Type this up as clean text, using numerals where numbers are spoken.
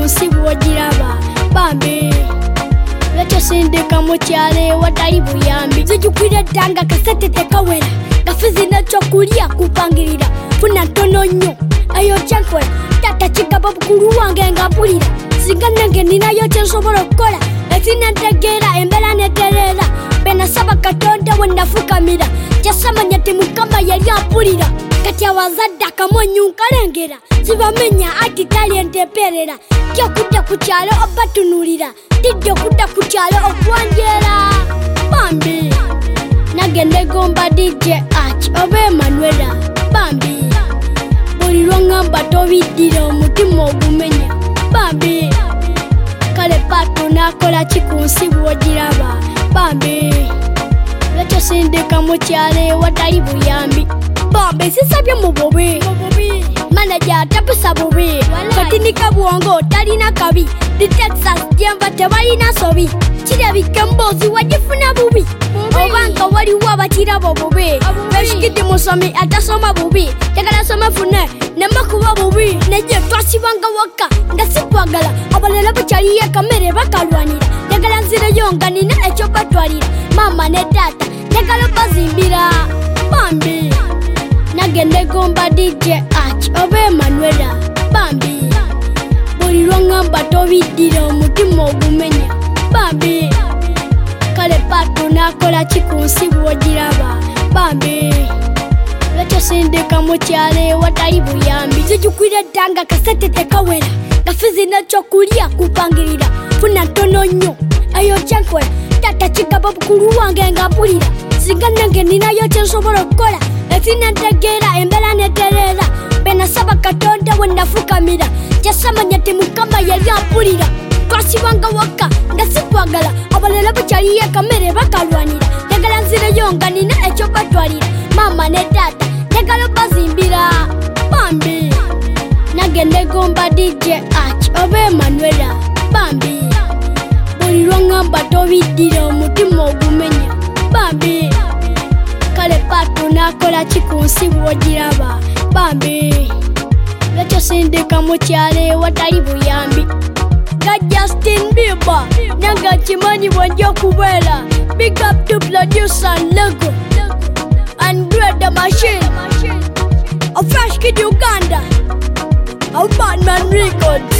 chikunsi bwogiraba bambi lwekyo sindika mu kyalo watali buyambi zijjukira ddanga kasete tekawera gafizi n'ekyokulya kupangirira funa ntono nnyo eyo kyenkola tata kigaba bukulu wange nga mpulira singa nange ninayo kyensobola okukola esinantegeera embeera netereera benasaba katonda we nafukamira kyasamanya ti mukama yali ampulira kati awazadde akamonyu nkalengera sibamenya ati tali enteperera kyokudda ku kyalo obatunulira tidde okudda ku kyalo okwanjera bambi nange negomba DJ Arch oba Emanuela bambi buli lwangamba tobiddira omutima ogumenya bambi kale pato nakola chikunsi bwogiraba bambi lwekyo sindika mu kyalo watali buyambi bambi sisabye mu bubi manager tapisa bubi katinika bwongo talina kabi di Texas jemba tebalina sobi kirabika mbozi wagifuna bubi obanga waliwo abakirabo bubi beshikidde musomi atasoma bubi tegala soma fune nemakuba bubi neje twasibanga waka nga sikwagala abalala bukyaliye kamere bakalwanira tegala nzireyo nga nina ekyo batwalira mama ne tata tegala bazimbira bambi nange negomba DJ Arch oba Emanuela bambi buli lwangamba tobiddira omutima ogumenya bambi kale pato nakola chikunsi bwogiraba bambi lwekyo sindika mu kyalo watali buyambi zijjukira ddanga kasete tekawera gafizi n'ekyokulya kupangirira funa ntono nnyo eyo kyenkola tata kigaba bukulu wange nga mpulira singa nange ninayo kyensobola okukola esinantegeera embeera netereera benasaba katonda we nafukamira kyasamanya ti mukama yali ampulira twasibanga waka nga sikwagala abalala bukyaliye kamere bakalwanira tegala nzireyo nga nina ekyo batwalira mama ne tata tegala bazimbira bambi nange negomba DJ Arch oba Emanuela bambi buli lwangamba tobiddira omutima ogumenya bambi kale pato nakola chikunsi bwogiraba bambi lwekyo sindika mu kyalo watali buyambi ga Justin Bieber nanga kimanyi bwonja okubeera big up to producer Lego and Dread Machine of Fresh Kid Uganda of Batman Records